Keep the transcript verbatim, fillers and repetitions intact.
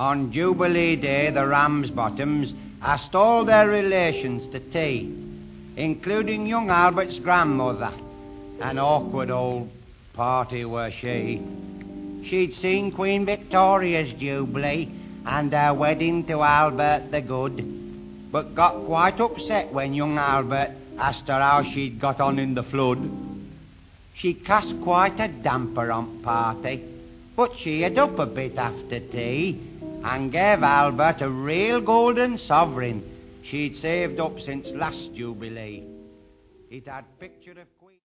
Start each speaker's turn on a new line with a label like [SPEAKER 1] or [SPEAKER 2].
[SPEAKER 1] On Jubilee Day, the Ramsbottoms asked all their relations to tea, including young Albert's grandmother. An awkward old party were she. She'd seen Queen Victoria's Jubilee and her wedding to Albert the Good, but got quite upset when young Albert asked her how she'd got on in the flood. She cast quite a damper on party, but cheered up a bit after tea and gave Albert a real golden sovereign she'd saved up since last Jubilee. It had picture of